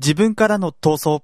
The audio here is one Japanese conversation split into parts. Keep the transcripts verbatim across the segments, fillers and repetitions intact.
自分からの闘争。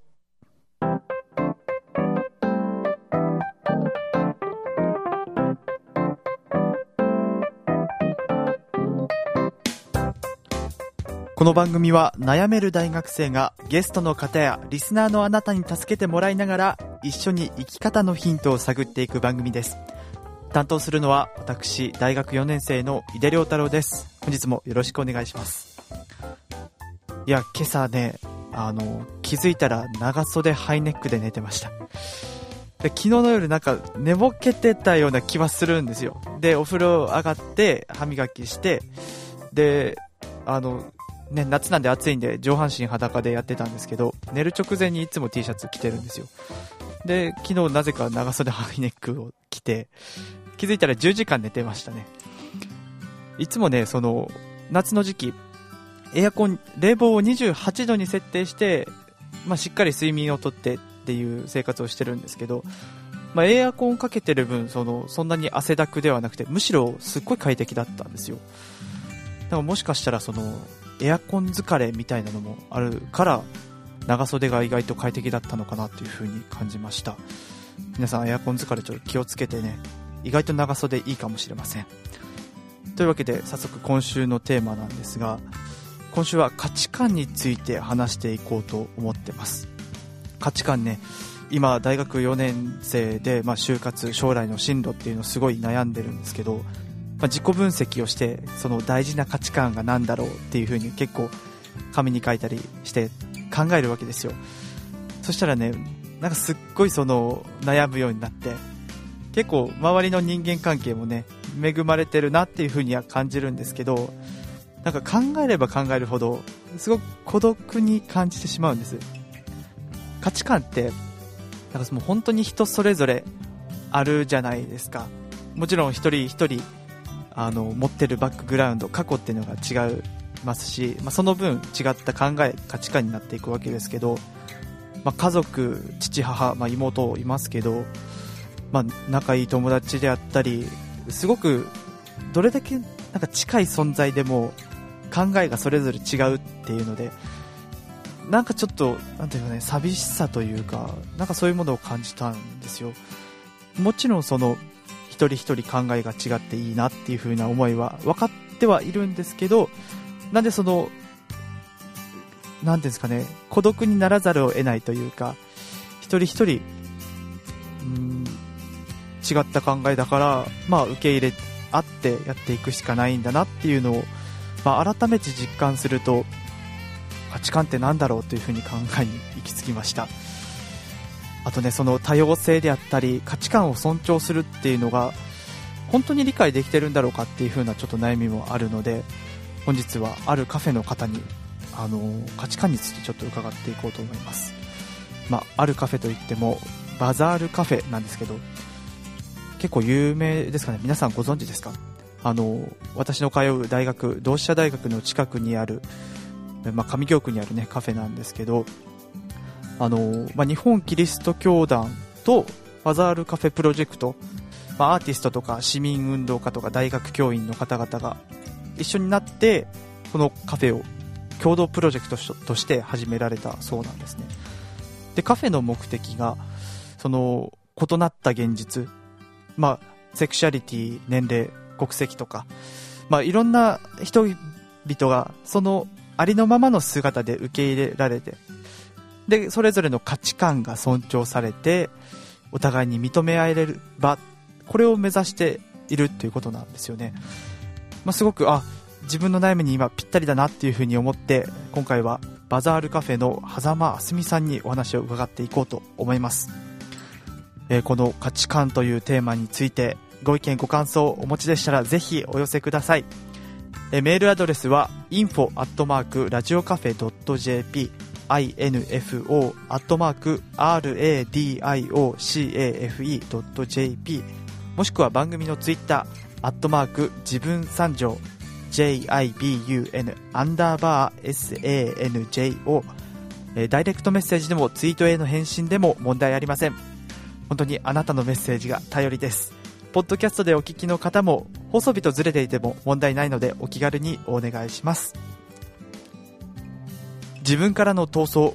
この番組は悩める大学生がゲストの方やリスナーのあなたに助けてもらいながら一緒に生き方のヒントを探っていく番組です。担当するのは私大学よねん生の井出良太郎です。本日もよろしくお願いします。いや今朝ねあの気づいたら長袖ハイネックで寝てました。で昨日の夜なんか寝ぼけてたような気はするんですよ。でお風呂上がって歯磨きしてであのね、夏なんで暑いんで上半身裸でやってたんですけど、寝る直前にいつも T シャツ着てるんですよ。で昨日なぜか長袖ハイネックを着て気づいたらじゅうじかん寝てましたね。いつもねその夏の時期エアコン冷房をにじゅうはちどに設定して、まあ、しっかり睡眠をとってっていう生活をしてるんですけど、まあ、エアコンかけてる分そのそんなに汗だくではなくてむしろすっごい快適だったんですよ。だからもしかしたらそのエアコン疲れみたいなのもあるから長袖が意外と快適だったのかなというふうに感じました。皆さんエアコン疲れちょっと気をつけてね、意外と長袖いいかもしれません。というわけで早速今週のテーマなんですが、今週は価値観について話していこうと思ってます。価値観ね、今大学よねん生で、まあ、就活将来の進路っていうのすごい悩んでるんですけど、まあ、自己分析をしてその大事な価値観が何だろうっていう風に結構紙に書いたりして考えるわけですよ。そしたらねなんかすっごいその悩むようになって、結構周りの人間関係もね恵まれてるなっていう風には感じるんですけど、なんか考えれば考えるほどすごく孤独に感じてしまうんです。価値観ってなんかもう本当に人それぞれあるじゃないですか。もちろん一人一人あの持ってるバックグラウンド過去っていうのが違いますし、まあ、その分違った考え価値観になっていくわけですけど、まあ、家族父母、まあ、妹いますけど、まあ、仲いい友達であったりすごくどれだけなんか近い存在でも考えがそれぞれ違うっていうのでなんかちょっとなんていうかね寂しさというかなんかそういうものを感じたんですよ。もちろんその一人一人考えが違っていいなっていう風な思いは分かってはいるんですけど、なんでそのなんていうんですかね孤独にならざるを得ないというか、一人一人うーん違った考えだからまあ受け入れ合ってやっていくしかないんだなっていうのを、まあ、改めて実感すると価値観ってなんだろうという風に考えに行き着きました。あとねその多様性であったり価値観を尊重するっていうのが本当に理解できてるんだろうかっていう風なちょっと悩みもあるので、本日はあるカフェの方にあの価値観についてちょっと伺っていこうと思います。まあ、あるカフェといってもバザールカフェなんですけど、結構有名ですかね。皆さんご存知ですか？あの私の通う大学同志社大学の近くにある、まあ、上京区にあるねカフェなんですけど、あの、まあ、日本キリスト教団とバザールカフェプロジェクト、まあ、アーティストとか市民運動家とか大学教員の方々が一緒になってこのカフェを共同プロジェクトとして始められたそうなんですね。でカフェの目的がその異なった現実、まあ、セクシャリティ、年齢、国籍とか、まあ、いろんな人々がそのありのままの姿で受け入れられて、でそれぞれの価値観が尊重されてお互いに認め合える場、これを目指しているということなんですよね。まあ、すごくあ自分の悩みに今ぴったりだなっていうふうに思って、今回はバザールカフェの狭間あすみさんにお話を伺っていこうと思います。えー、この価値観というテーマについてご意見ご感想お持ちでしたらぜひお寄せください。えー、メールアドレスは インフォ アットマーク ラジオカフェ ドット ジェーピーインフォ アットマーク ラディオカフェ ドット ジェーピー もしくは番組のツイッターアットマーク自分参上 ジェイアイビーユーエヌ アンダーバー エスエーエヌジェイオー、えー、ダイレクトメッセージでもツイートへの返信でも問題ありません。本当にあなたのメッセージが頼りです。ポッドキャストでお聞きの方も放送日とずれていても問題ないのでお気軽にお願いします。自分からの闘争、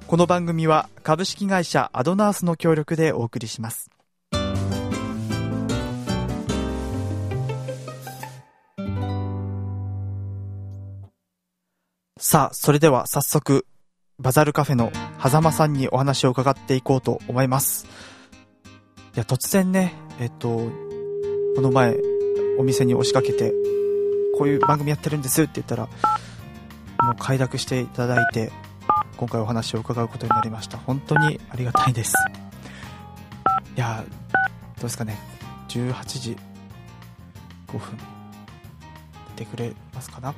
この番組は株式会社アドナースの協力でお送りします。さあ、それでは早速バザールカフェの狭間さんにお話を伺っていこうと思います。いや、突然ね、えっとこの前お店に押しかけて、こういう番組やってるんですって言ったら、もう快諾していただいて、今回お話を伺うことになりました。本当にありがたいです。いや、どうですかね、じゅうはちじごふん出てくれますかな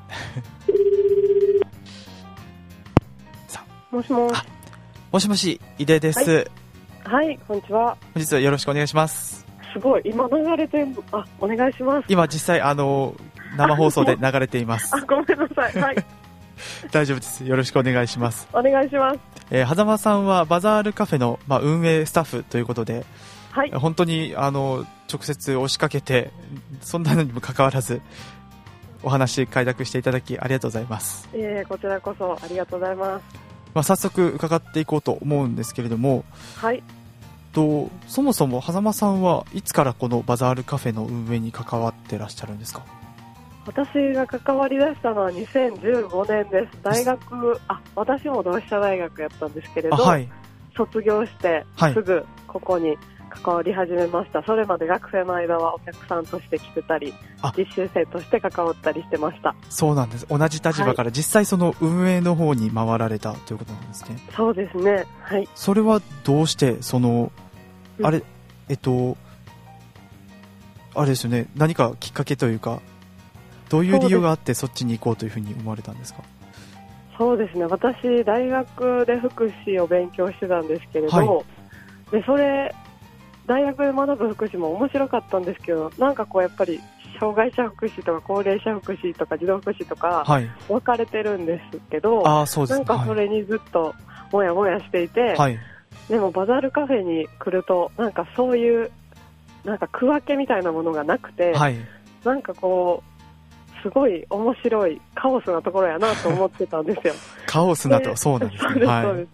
さあ、 もしもし。 もしもし、井出です。 はい、はい、こんにちは。 本日はよろしくお願いします。 すごい、今流れてんの、あ、お願いします。 今実際あの生放送で流れています。 あ、ごめんなさい。はい大丈夫です。よろしくお願いします。 お願いします。 えー、狭間さんはバザールカフェの、まあ、運営スタッフということで、 はい、 本当にあの直接押しかけて、そんなのにもかかわらずお話快諾していただきありがとうございます。 えー、こちらこそありがとうございます。 まあ、早速伺っていこうと思うんですけれども、 はい、 とそもそも狭間さんはいつからこのバザールカフェの運営に関わってらっしゃるんですか？ 私が関わりだしたのはにせんじゅうごねんです。大学、あ、私も同志社大学やったんですけれど、 はい、 卒業してすぐここに関わり始めました。それまで学生の間はお客さんとして来てたり、実習生として関わったりしてました。 そうなんです。同じ立場から実際その運営の方に回られたということなんですね。 そうですね。はい。 それはどうしてその、 うん、 あれえっとあれですよね、何かきっかけというか、どういう理由があってそっちに行こうというふうに思われたんですか？ そうですね、私大学で福祉を勉強してたんですけれど、はい、でそれ大学で学ぶ福祉も面白かったんですけど、なんかこうやっぱり障害者福祉とか高齢者福祉とか児童福祉とか分かれてるんですけど、 はい、あ、そうですね、 なんかそれにずっともやもやしていて、はい、でもバザールカフェに来るとなんかそういうなんか区分けみたいなものがなくて、はい、なんかこうすごい面白いカオスなところやなと思ってたんですよカオスなと、そうなんですね。そうです、そうです。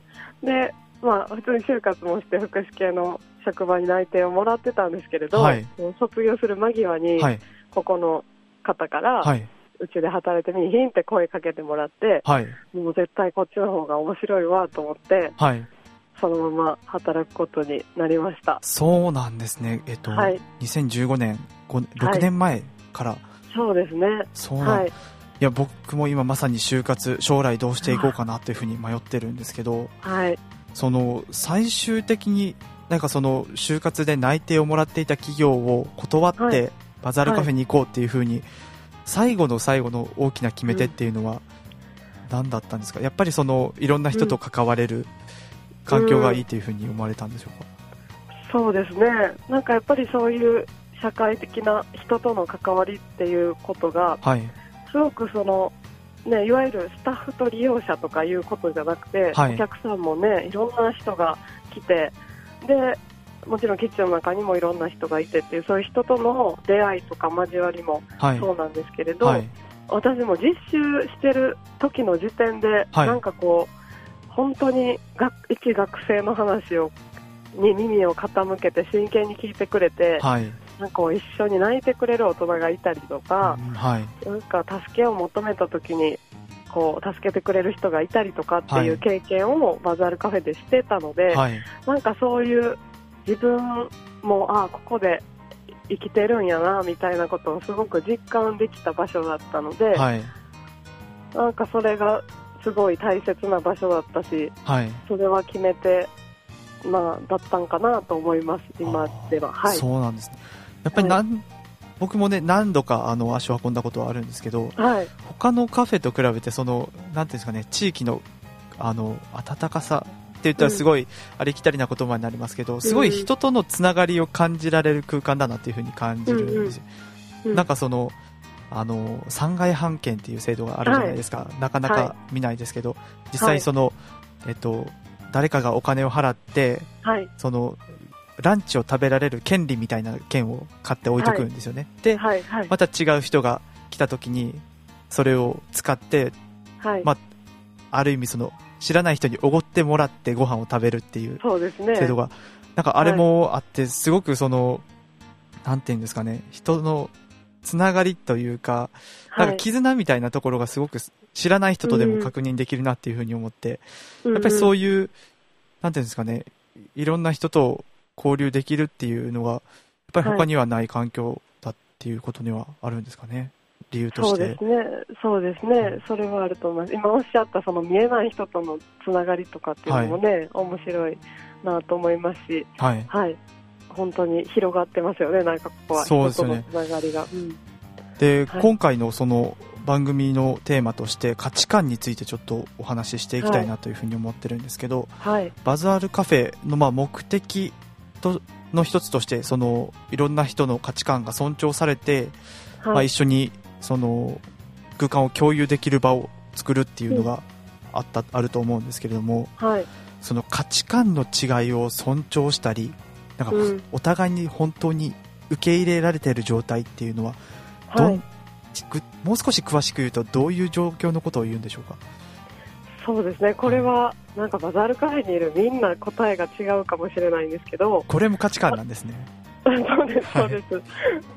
で、まあ、普通に就活もして福祉系の職場に内定をもらってたんですけれど、はい、卒業する間際に、はい、ここの方から、はい、うちで働いてみいひんって声かけてもらって、はい、もう絶対こっちの方が面白いわと思って、はい、そのまま働くことになりました。 そうなんですね。えっと、はい、にせんじゅうごねん、ろくねんまえから、はい、 そうですね。 そうなん、はい、いや僕も今まさに就活、将来どうしていこうかなというふうに迷ってるんですけど、はい、その最終的になんかその就活で内定をもらっていた企業を断ってバザールカフェに行こうっていうふうに、最後の最後の大きな決め手っていうのは何だったんですか？やっぱりそのいろんな人と関われる環境がいいというふうに思われたんでしょうか？ そうですね、なんかやっぱりそういう社会的な人との関わりっていうことが、はい、すごくその、ね、いわゆるスタッフと利用者とかいうことじゃなくて、はい、お客さんもねいろんな人が来て、でもちろんキッチンの中にもいろんな人がいてっていう、そういう人との出会いとか交わりもそうなんですけれど、はいはい、私も実習してる時の時点で、はい、なんかこう本当にが一学生の話をに耳を傾けて真剣に聞いてくれて、はい、なんか一緒に泣いてくれる大人がいたりとか、うん、はい、なんか助けを求めた時にこう助けてくれる人がいたりとかっていう経験をバザールカフェでしてたので、はい、なんかそういう自分もあここで生きてるんやなみたいなことをすごく実感できた場所だったので、はい、なんかそれがすごい大切な場所だったし、はい、それは決めて、まあ、だったんかなと思います今では。はい、そうなんですね。 やっぱりなん、はい、僕もね何度かあの足を運んだことはあるんですけど、はい、他のカフェと比べてそのなんていうんですかね、地域のあの温かさって言ったらすごい、うん、ありきたりな言葉になりますけど、すごい人とのつながりを感じられる空間だなっていう風に感じるんですよ。うんうん、なんかそのあのさんがい半券っていう制度があるじゃないですか、はい、なかなか見ないですけど、はい、実際その、えっと、誰かがお金を払って、はい、そのランチを食べられる権利みたいな券を買って置いとくんですよね。はい、で、はいはい、また違う人が来た時にそれを使って、はい、まあ、ある意味その知らない人におごってもらってご飯を食べるっていうそうですね。 制度が、なんかあれもあって、すごくその、なんていうんですかね、人のつながりというか、なんか絆みたいなところがすごく知らない人とでも確認できるなっていうふうに思って、うん、やっぱりそういう、なんていうんですかね、いろんな人と交流できるっていうのが、やっぱり他にはない環境だっていうことにはあるんですかね。理由として。 そうですね、そうですね、うん、それはあると思います。今おっしゃったその見えない人とのつながりとかっていうのもね、はい、面白いなと思いますし、はい、はい、本当に広がってますよね、なんかここは人とのつながりが。そうですよね。うん、 で、 はい、 今回のその番組のテーマとして価値観についてちょっとお話ししていきたいなというふうに思ってるんですけど、はい、バザールカフェのまあ目的との一つとして、そのいろんな人の価値観が尊重されて、はい、まあ、一緒にその空間を共有できる場を作るっていうのがあった、うん、あると思うんですけれども、はい、その価値観の違いを尊重したり、なんかお互いに本当に受け入れられている状態っていうのはどん、はい、もう少し詳しく言うとどういう状況のことを言うんでしょうか。 そうですね、これはなんかバザールカフェにいるみんな答えが違うかもしれないんですけど、 これも価値観なんですね。 そうですそうです、はい、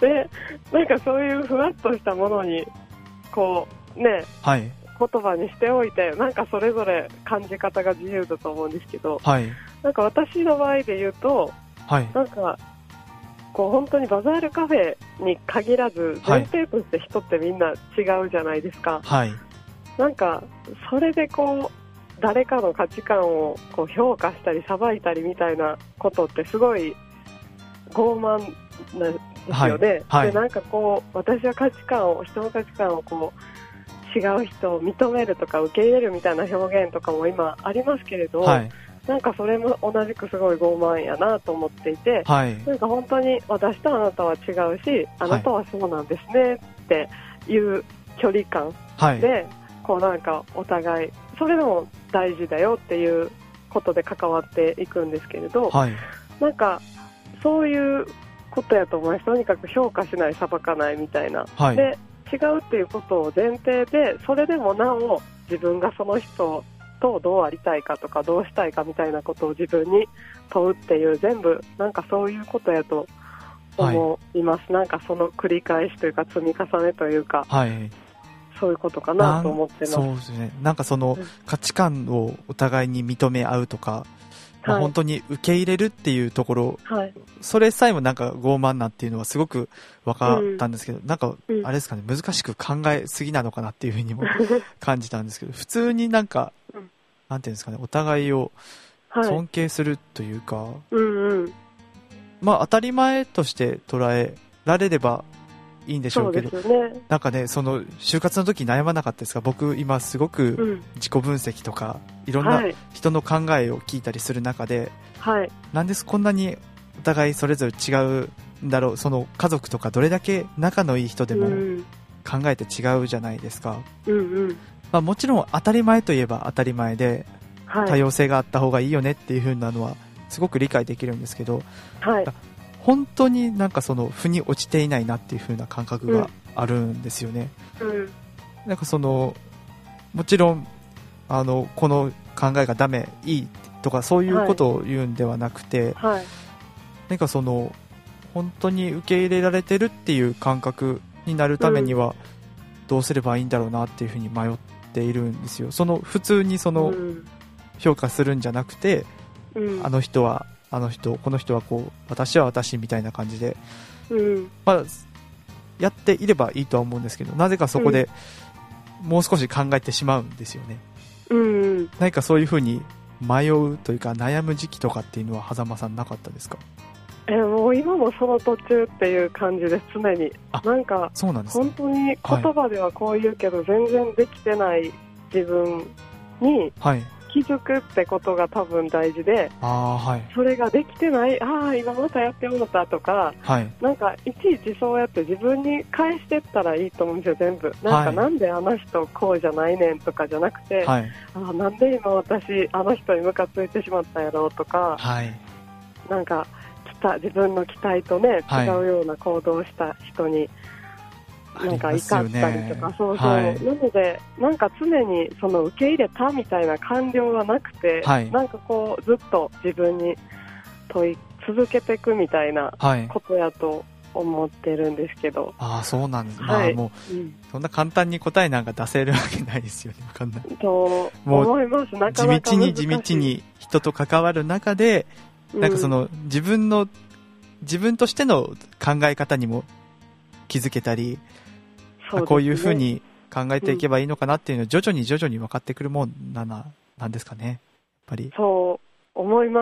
でなんかそういうふわっとしたものにこうね、はい、言葉にしておいて、なんかそれぞれ感じ方が自由だと思うんですけど、はい、なんか私の場合で言うと、はい、なんかこう本当にバザールカフェに限らず前提として人ってみんな違うじゃないですか、はい、なんかそれでこう誰かの価値観をこう評価したり裁いたりみたいなことってすごい傲慢なんですよね、はいはい、でなんかこう私は価値観を人の価値観をこう違う人を認めるとか受け入れるみたいな表現とかも今ありますけれど、はい、なんかそれも同じくすごい傲慢やなと思っていて、はい、なんか本当に私とあなたは違うし、あなたはそうなんですねっていう距離感で、はい、こうなんかお互いそれでも大事だよっていうことで関わっていくんですけれど、はい、なんかそういうことやと思います。とにかく評価しない、裁かないみたいな、はい、で違うっていうことを前提で、それでもなお自分がその人とどうありたいかとかどうしたいかみたいなことを自分に問うっていう、全部なんかそういうことやと思います、はい、なんかその繰り返しというか積み重ねというか、はい、そういうことかなと思ってます。 そうですね、なんかその価値観をお互いに認め合うとか、まあ、本当に受け入れるっていうところ、はい、それさえもなんか傲慢なっていうのはすごく分かったんですけど、うん、なんかあれですかね、難しく考えすぎなのかなっていうふうにも感じたんですけど、普通になんか、うん、なんていうんですかね、お互いを尊敬するというか、はい、うんうん、まあ当たり前として捉えられればいいんでしょうけど、そうですよね、なんかね、その就活の時悩まなかったですか。僕今すごく自己分析とか、うん、いろんな人の考えを聞いたりする中で、はい、なんでこんなにお互いそれぞれ違うんだろう、その家族とかどれだけ仲のいい人でも考えて違うじゃないですか、うんうん、まあ、もちろん当たり前といえば当たり前で、はい、多様性があった方がいいよねっていう風なのはすごく理解できるんですけど、はい、本当になんかその腑に落ちていないなっていう風な感覚があるんですよね、うんうん、なんかそのもちろんあのこの考えがダメいいとかそういうことを言うんではなくて、はいはい、なんかその本当に受け入れられてるっていう感覚になるためにはどうすればいいんだろうなっていう風に迷っているんですよ。その普通にその評価するんじゃなくて、うん、あの人はあの人、この人はこう、私は私みたいな感じで、うん、まあ、やっていればいいとは思うんですけど、なぜかそこでもう少し考えてしまうんですよね、うん、何かそういうふうに迷うというか悩む時期とかっていうのは狭間さんなかったですか。 えもう今もその途中っていう感じです。常になんかそうなんです、ね、本当に言葉ではこう言うけど、はい、全然できてない自分に、はい気づくってことが多分大事で、あ、はい、それができてない、ああ今またやってもらったとか、はい、なんかいちいちそうやって自分に返していったらいいと思うんですよ。全部なんか、はい、なんであの人こうじゃないねんとかじゃなくて、はい、あなんで今私あの人にムカついてしまったんやろうとか、はい、なんか自分の期待とね違うような行動をした人に、 なんか怒ったりとか、 ね、 そうそう、はい、なのでなんか常にその受け入れたみたいな感情がなくて、はい、なんかこうずっと自分に問い続けていくみたいなことやと思ってるんですけど、はい、 ああそうなんです、はい、まあ、もう、うん、そんな簡単に答えなんか出せるわけないですよね。わかんないと思います。なかなか地道に地道に人と関わる中で、なんかその自分の自分としての考え方にも気づけたり、ね、こういう風に考えていけばいいのかなっていうのを徐々に徐々に分かってくるもんなななんですかね。やっぱりそう思います。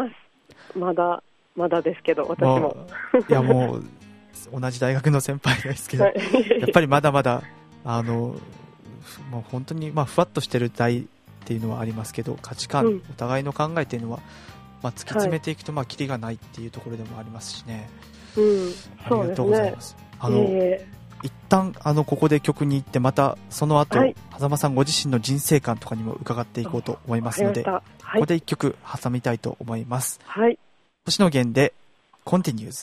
まだまだですけど、私も。もいやもう同じ大学の先輩ですけど、やっぱりまだまだあのもう本当にまあふわっとしてる代っていうのはありますけど、価値観、うん、お互いの考えっていうのは、まあ、突き詰めていくとまあキリがないっていうところでもありますしね。 うん、 ありがとうございます。あの、えー一旦あのここで曲に行ってまたその後、はい、狭間さんご自身の人生観とかにも伺っていこうと思いますので、はい、ここで一曲挟みたいと思います、 はい、 星野源で Continues。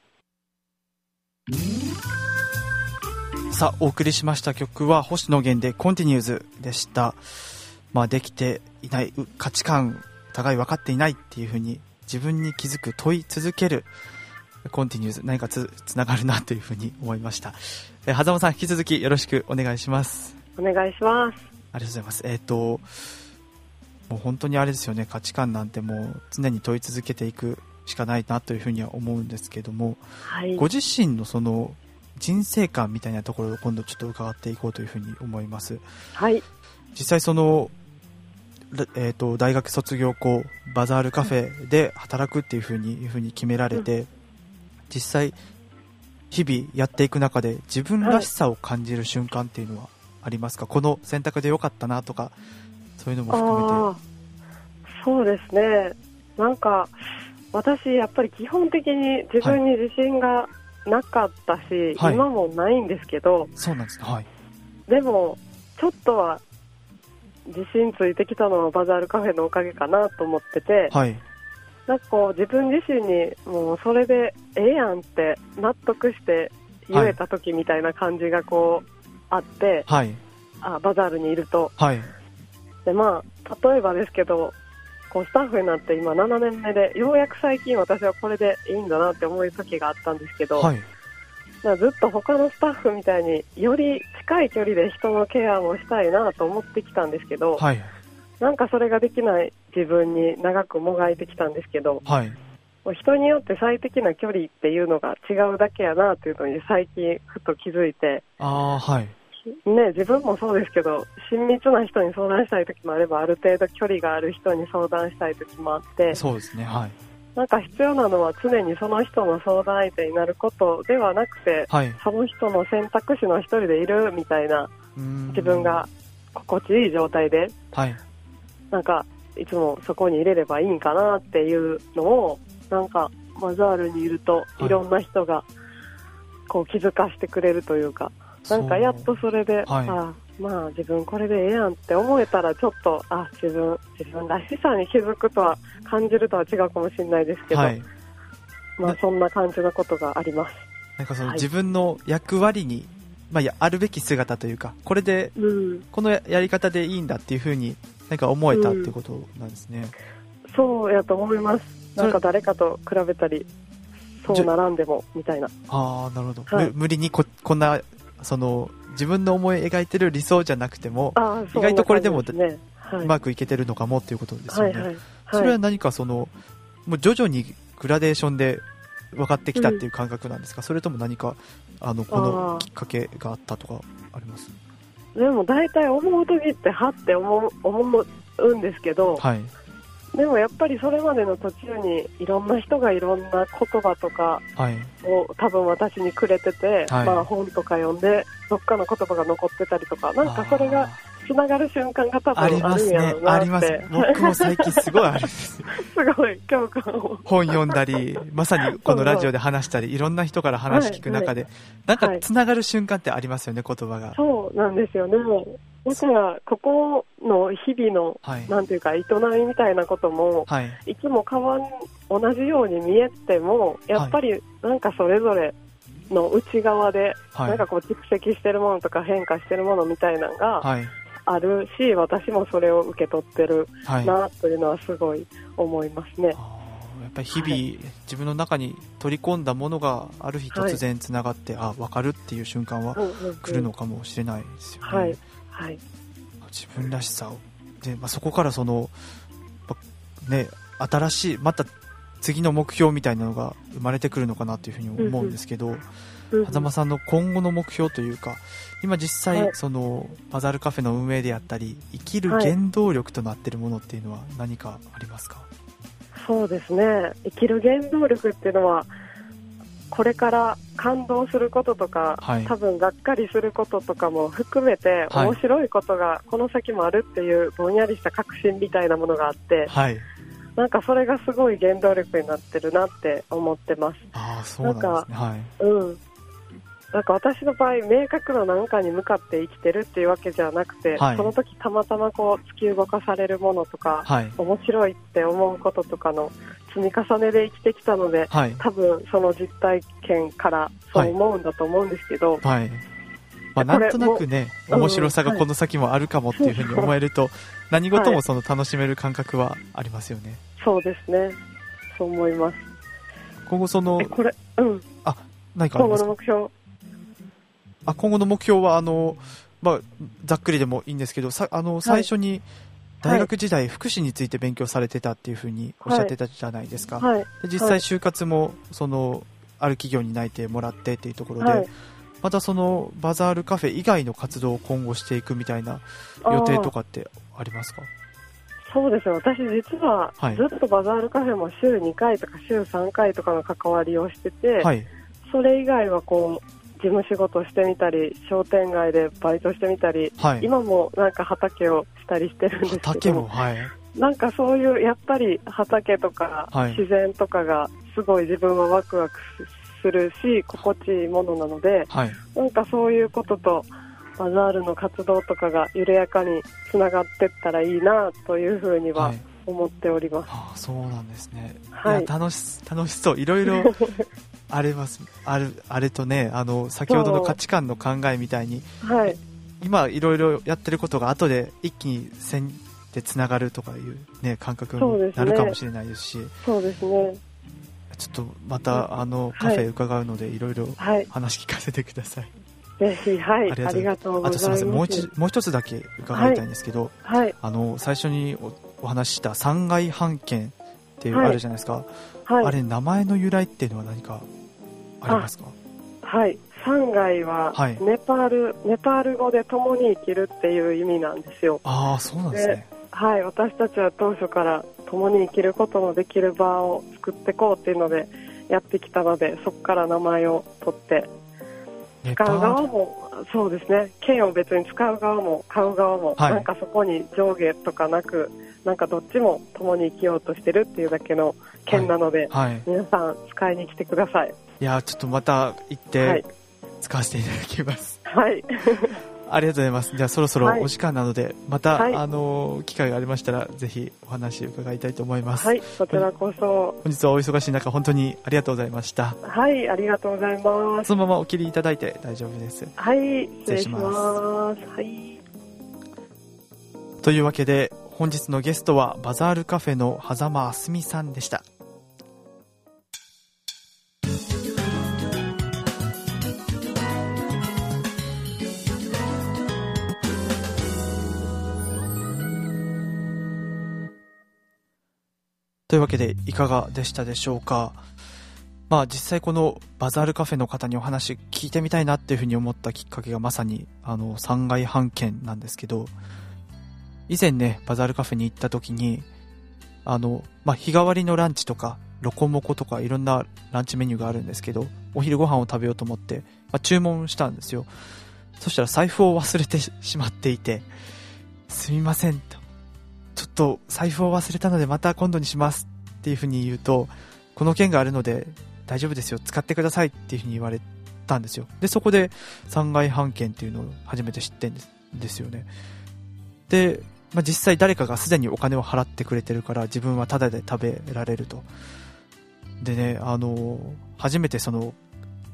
さあお送りしました曲は星野源で Continues でした。まあ、できていない価値観お互い分かっていないっていう風に自分に気づく、問い続けるコンティニューズ、何か つ, つながるなというふうに思いました。え狭間さん引き続きよろしくお願いします。 お願いします。 ありがとうございます。えっ、ー、ともう本当にあれですよね、価値観なんてもう常に問い続けていくしかないなというふうには思うんですけども、はい、ご自身のその人生観みたいなところを今度ちょっと伺っていこうというふうに思います。 はい。 実際そのえー、と大学卒業後バザールカフェで働くっていうふうに、いうふうに決められて、うん、実際日々やっていく中で自分らしさを感じる瞬間っていうのはありますか？はい、この選択で良かったなとかそういうのも含めて。 そうですね、なんか私やっぱり基本的に自分に自信がなかったし、はい、今もないんですけど、 そうなんですね、はい、 でもちょっとは自信ついてきたのはバザールカフェのおかげかなと思ってて、はい、なんかこう自分自身にもうそれでええやんって納得して言えた時みたいな感じがこうあって、はい、あバザールにいると、はい、でまあ例えばですけど、こうスタッフになって今ななねんめでようやく最近私はこれでいいんだなって思う時があったんですけど、はい、ずっと他のスタッフみたいにより近い距離で人のケアもしたいなと思ってきたんですけど、はい、なんかそれができない自分に長くもがいてきたんですけど、はい、人によって最適な距離っていうのが違うだけやなというのに最近ふと気づいて、 あ、はいね、自分もそうですけど親密な人に相談したい時もあれば、ある程度距離がある人に相談したい時もあって、 そうですね、はい、 なんか必要なのは常にその人の相談相手になることではなくて、はい、その人の選択肢の一人でいるみたいな、自分が心地いい状態で、はい、なんかいつもそこに入れればいいんかなっていうのを、なんかバザールにいるといろんな人がこう気づかせてくれるというか、はい、なんかやっとそれで、はい、あまあ自分これでええやんって思えたら、ちょっとあ自分自分らしさに気づくとは感じるとは違うかもしれないですけど、はい、まあそんな感じのことがあります。 なんかその自分の役割に、まあ、あるべき姿というか、これで、うん、このやり方でいいんだっていう風になんか思えたってことなんですね。 うん、そうやと思います。なんか誰かと比べたりそうならんでもみたいな。 ああ、なるほど、はい、無理に こ, こんなその自分の思い描いてる理想じゃなくても、意外とこれでも、ね、はい、うまくいけてるのかもっていうことですよね。はいはいはい、それは何かそのもう徐々にグラデーションで分かってきたっていう感覚なんですか？うん、それとも何かあのこのきっかけがあったとかあります？ でも大体思う時ってはって思う、思うんですけど、はい、でもやっぱりそれまでの途中にいろんな人がいろんな言葉とかを多分私にくれてて、はい、まあ本とか読んでどっかの言葉が残ってたりとか、なんかそれがつながる瞬間が多分あるんやろうなって。 ありますね、あります。僕も最近すごいあるんですよ。 すごい共感を。 本読んだり、まさにこのラジオで話したり、いろんな人から話聞く中で、はいはい、なんかつながる瞬間ってありますよね、言葉が。 そうなんですよね。だからここの日々の、はい、なんていうか営みみたいなことも、はい、いつも変わん同じように見えてもやっぱりなんかそれぞれの内側で、 はい、 なんかこう蓄積してるものとか変化してるものみたいなのがあるし、はい、私もそれを受け取ってるなというのはすごい思いますね。 はい、やっぱり日々、はい、自分の中に取り込んだものがある日突然つながって、はい、あ、分かるっていう瞬間は来るのかもしれないですよね。 はいはい、 自分らしさをで、まあ、そこからその、ね、新しいまた次の目標みたいなのが生まれてくるのかなというふうに思うんですけど、うんうん、狭間さんの今後の目標というか、今実際、はい、そのバザールカフェの運営であったり生きる原動力となっているものっていうのは何かありますか？はい、 そうですね、生きる原動力っていうのはこれから感動することとか、はい、多分がっかりすることとかも含めて、はい、面白いことがこの先もあるっていうぼんやりした確信みたいなものがあって、はい、なんかそれがすごい原動力になってるなって思ってます。 ああ、そうなんですね。なんか、はい、 うん、なんか私の場合明確な何かに向かって生きてるっていうわけじゃなくて、はい、その時たまたまこう突き動かされるものとか、はい、面白いって思うこととかの積み重ねで生きてきたので、はい、多分その実体験からそう思うんだと思うんですけど、はいはい、 まあ、なんとなくね、面白さがこの先もあるかもっていうふうに思えると、何事もその楽しめる感覚はありますよね。 そうですね、そう思います。 今後そのこれ、うん、 あ、何かありますか？今後の目標、あ、今後の目標はあの、まあ、ざっくりでもいいんですけど、さあの最初に大学時代、はい、福祉について勉強されてたっていうふうにおっしゃってたじゃないですか。はい、で実際就活もそのある企業に内定もらってっていうところで、はい、またそのバザールカフェ以外の活動を今後していくみたいな予定とかってありますか？ そうですよ、私実はずっとバザールカフェも週にかいとか週さんかいとかの関わりをしてて、はい、それ以外はこう事務仕事してみたり商店街でバイトしてみたり、はい、今もなんか畑をしたりしてるんですけど、 畑も、はい、 なんかそういうやっぱり畑とか自然とかがすごい自分はワクワクするし心地いいものなので、はい、なんかそういうこととバザールの活動とかが緩やかにつながっていったらいいなというふうには思っております。 はい、ああ、そうなんですね。はい、いや楽し楽しそう、いろいろありますあるあれとね、あの先ほどの価値観の考えみたいに、はい、今いろいろやってることが後で一気に線でつながるとかいう、ね、感覚になるかもしれないですし、 そうですね、 ちょっとまたあのカフェ伺うのでいろいろ話聞かせてください。 ぜひ、はい、ありがとうございます。あとすみません、もう一もう一つだけ伺いたいんですけど、はいはい、あの最初に お, お話ししたさんがい半券っていう、はい、あるじゃないですか、はい、あれ名前の由来っていうのは何かありますか？ はい、さんがいはネパール、はい、ネパール語で共に生きるっていう意味なんですよ。 ああ、そうなんですね。 はい、私たちは当初から共に生きることのできる場を作っていこうっていうのでやってきたので、そこから名前を取って、使う側もそうですね、券を別に使う側も買う側も、はい、なんかそこに上下とかなく、なんかどっちも共に生きようとしてるっていうだけの券なので、はいはい、皆さん使いに来てください。 いや、ちょっとまた行って使わせていただきます。はい。ありがとうございます。じゃあそろそろお時間なので、はい、また、はい、あの機会がありましたらぜひお話伺いたいと思います。 はい、こちらこそ。 本日はお忙しい中本当にありがとうございました。 はい、ありがとうございます。 そのままお切りいただいて大丈夫です。 はい、失礼します。はい。 というわけで本日のゲストはバザールカフェの狭間あすみさんでした。というわけでいかがでしたでしょうか。まあ実際このバザールカフェの方にお話聞いてみたいなっていうふうに思ったきっかけがまさにあのさんがい半券なんですけど、以前ねバザールカフェに行った時にあの、まあ、日替わりのランチとかロコモコとかいろんなランチメニューがあるんですけど、お昼ご飯を食べようと思って、まあ、注文したんですよ。そしたら財布を忘れてしまっていて、すみませんと、ちょっと財布を忘れたのでまた今度にしますっていうふうに言うと、この券があるので大丈夫ですよ、使ってくださいっていうふうに言われたんですよ。でそこでさんがい半券っていうのを初めて知ってんです、ですよね。で、まあ、実際誰かがすでにお金を払ってくれてるから自分はタダで食べられると。でね、あの初めてその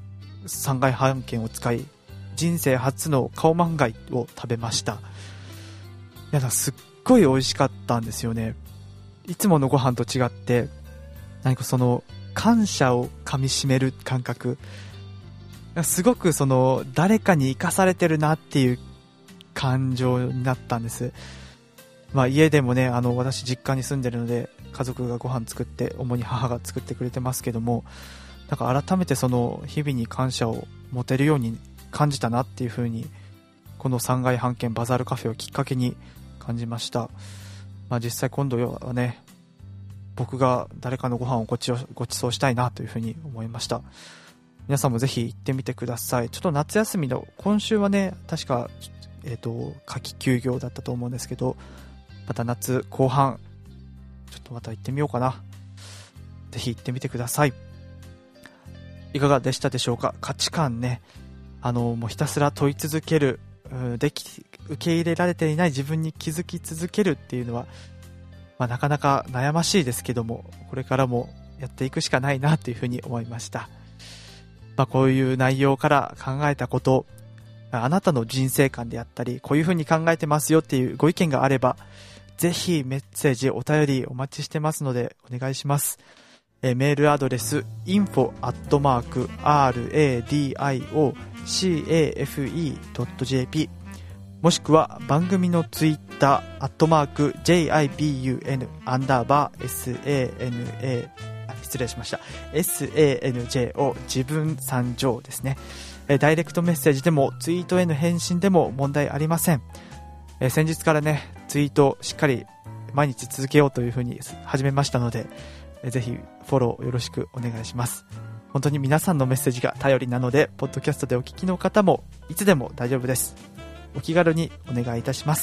さんがい半券を使い、人生初のカオマンガイを食べました。いや、すっごい美味しかったんですよね。いつものご飯と違って、何かその感謝をかみしめる感覚、すごくその誰かに生かされてるなっていう感情になったんです。まあ家でもね、あの私実家に住んでるので、家族がご飯作って、主に母が作ってくれてますけども、なんか改めてその日々に感謝を持てるように感じたなっていう風に、このさんがい半券バザールカフェをきっかけに感じました。まあ実際今度はね、僕が誰かのご飯をごちごちそうしたいなという風に思いました。皆さんもぜひ行ってみてください。ちょっと夏休みの今週はね、確かえっと夏季休業だったと思うんですけど、また夏後半ちょっとまた行ってみようかな。ぜひ行ってみてください。いかがでしたでしょうか。価値観ね、あのもうひたすら問い続ける、でき受け入れられていない自分に気づき続けるっていうのは、まあ、なかなか悩ましいですけども、これからもやっていくしかないなというふうに思いました。まあ、こういう内容から考えたこと、あなたの人生観であったり、こういうふうに考えてますよっていうご意見があれば、ぜひメッセージ、お便りお待ちしてますのでお願いします。えメールアドレス インフォ アットマーク アール エーディーアイオーシーエーエフイー ドット ジェーピー もしくは番組のツイッターアットマーク ジェイアイビーユーエヌ アンダーバー エスエーエヌエー あ失礼しました エスエーエヌジェーオー 自分参上ですね。えダイレクトメッセージでもツイートへの返信でも問題ありません。え先日からねツイートしっかり毎日続けようというふうに始めましたので、えぜひフォローよろしくお願いします。本当に皆さんのメッセージが頼りなので、ポッドキャストでお聞きの方もいつでも大丈夫です。お気軽にお願いいたします。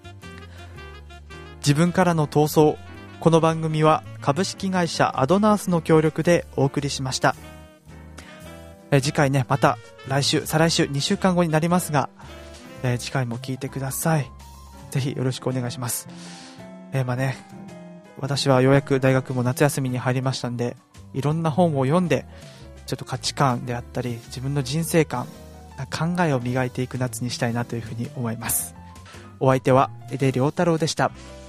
自分からの闘争、この番組は株式会社アドナースの協力でお送りしました。え次回ね、また来週再来週にしゅうかんごになりますが、え次回も聞いてください。ぜひよろしくお願いします。えー、まあね私はようやく大学も夏休みに入りましたんで、いろんな本を読んで、ちょっと価値観であったり自分の人生観、考えを磨いていく夏にしたいなというふうに思います。お相手は江出良太郎でした。